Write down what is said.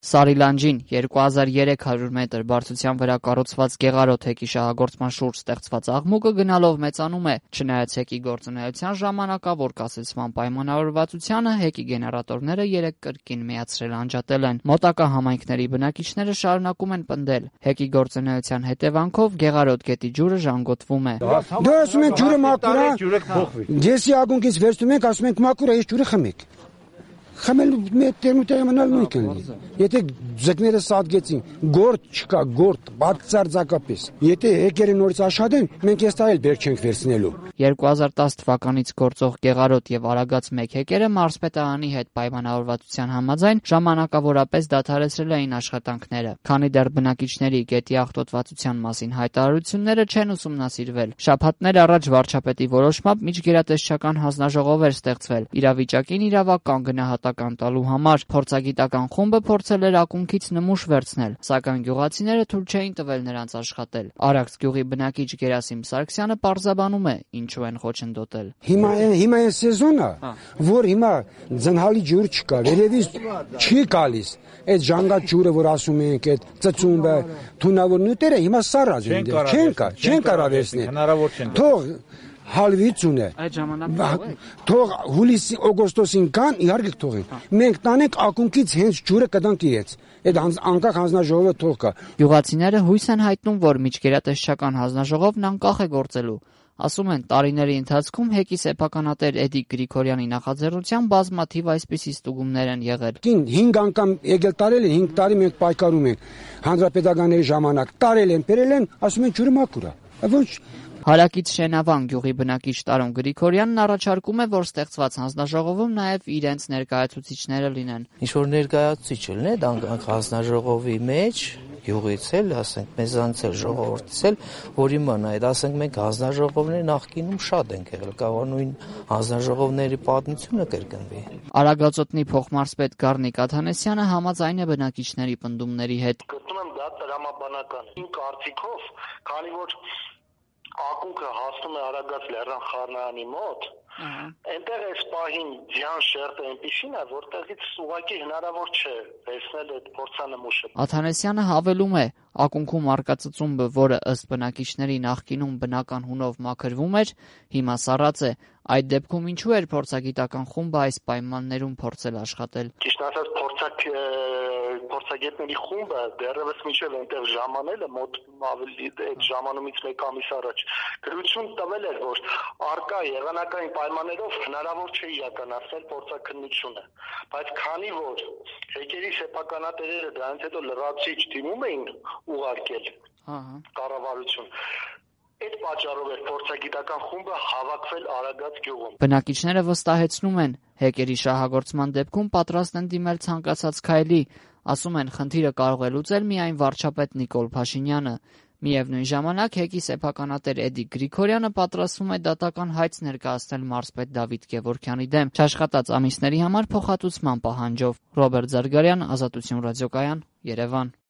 Սարիլանջին 2300 մետր բարձրության վրա կառուցված գեղարոտ հեկի շահագործման շուրջ ստեղծված աղմուկը գնալով մեծանում է, չնայած հեկի գործունեության ժամանակավոր կասեցման պայմանավորվածությանը հեկի գեներատորները 3 կրկին միացրել անջատել են։ Մոտակա համայնքների բնակիչները շարունակում են պնդել, հեկի գործունեության հետևանքով գեղարոտ գետի ջուրը ժանգոտվում է։ Դու ասում եք ջուրը մաքուր է, եսի ագունքից վերցնում ենք, ասում ենք մաքուր է, ես ջուրը խմեք։ Խմելու տերմուտեղը մնալ նույն կլինի։ Եթե ձկները սատկեցին, գործ չկա, գործ, բացարձակապես։ Եթե հեկերը նորից աշխատեն, մենք այս տարի էլ բերք չենք վերցնելու։ 2010 թվականից գործող Գեղարոտ եւ Արագած 1 հեկերը մարզպետարանի հետ պայմանավորվածության համաձայն ժամանակավորապես դադարեցրել էին աշխատանքները, քանի դեռ բնակիչների գետի աղտոտվածության մասին հայտարարությունները չեն ուսումնասիրվել։ Շաբաթներ առաջ վարչապետի որոշմամբ միջգերատեսչական հանձնաժողով էր ստեղծվել իրավիճակին իրավական գնահատական տալու համար։ Փորձագիտական խումբը փորձել էր ակունքից նմուշ վերցնել, սակայն գյուղացիները թույլ չէին տվել նրանց աշխատել։ Արաքս գյուղի բնակիչ Գերասիմ Սարգսյանը պարզաբանում է, ինչու են խոչընդոտել։ Հիմա է սեզոնը, որ հիմա ձնհալի ջուր չկա, վերևից չի գալիս։ Այդ ժանգատ ջուրը, որ ասում ենք, այդ ծծումբը, թունավոր նյութերը հիմա սառած են, չեն կարող վերցնել։ Հնարավոր չեն։ Թող հալվիցուն է։ Այդ ժամանակ թող հուլիսի օգոստոսին կան, իհարկե թողեն։ Մենք տանենք ակունքից հենց ջուրը կտանք իրենց։ Այդ անկախ հանձնաժողովը թող կա։ Գյուղացիները հույս են հայտնում, որ միջգերատեսչական հանձնաժողովն անկախ է գործելու։ Ասում են, տարիների ընթացքում հեկի սեփականատեր Էդիկ Գրիգորյանի նախաձեռնությամբ բազմաթիվ այսպիսի ստուգումներ են եղել։ 5 անգամ եկել տարել են, 5 տարի մենք պայքարում ենք հանրապետականների ժամանակ։ Տարել են, բերել են, ասում են ջուրը մաքուր է։ Ոչ Հարակից Շենավան գյուղի բնակիչ Տարոն Գրիգորյանն առաջարկում է, որ ստեղծված հանձնաժողովում նաև իրենց ներկայացուցիչները լինեն։ Ինչ որ ներկայացուցիչ լինեն հանձնաժողովի մեջ, գյուղից էլ, ասենք, մեզանից էլ ժողովրդից էլ, որ իմանա, այդ ասենք մենք հանձնաժողովների նախկինում շատ ենք եղել, կարող նույն հանձնաժողովների պատմությունը կրկնվի։ Արագածոտնի փոխմարզպետ Գառնիկ Աթանեսյանը համաձայն է բնակիչների պնդումների հետ։ Գտնում եմ դա տրամաբանական։ Իմ կարծիքով, քանի որ ակունքը հասնում է Արագած լեռան խառնարանի մոտ, այնտեղ այս պահին ձյան շերտը այնպիսին է, որտեղից ուղղակի հնարավոր չէ վերցնել այդ փորձանմուշը։ Աթանեսյանը հավելում է, ակունքում առկա ծծումբը, որը ըստ բնակիչների նախկինում բնական հունով մաքրվում էր, հիմա սառած է։ Այդ դեպքում ինչու էր փորձագիտական խումբը այս պայմաններում փորձել աշխատել։ Ճիշտ ասած, փորձագետների խումբը դեռևս մինչև այնտեղ ժամանելը մոտ ավելի այդ ժամանումից 1 ամիս առաջ գրություն տվել էր, որ առկա եղանակային պայմաններով հնարավոր չէ իրականացնել փորձաքննությունը, բայց քանի որ հեկերի սեփականատերերը դրանից հետո լրացիչ դիմում էին ուղարկել կառավարություն, այդ պատճառով էր փորձագիտական խումբը հավաքվել Արագած գյուղում։ Բնակիչները վստահեցնում են, հեկերի շահագործման դեպքում պատրաստ են դիմել ցանկացած քայլի, ասում են, խնդիրը կարող է լուծել միայն վարչապետ Նիկոլ Փաշինյանը։ Միևնույն ժամանակ հեկի սեփականատեր Էդիկ Գրիգորյանը պատրաստվում է դատական հայց ներկայացնել մարզպետ Դավիթ Գևորգյանի դեմ չաշխատած ամիսների համար փոխհատուցման պահանջով։ Ռոբերտ Զարգարյան, Ազատություն ռադիոկայան, Երևան։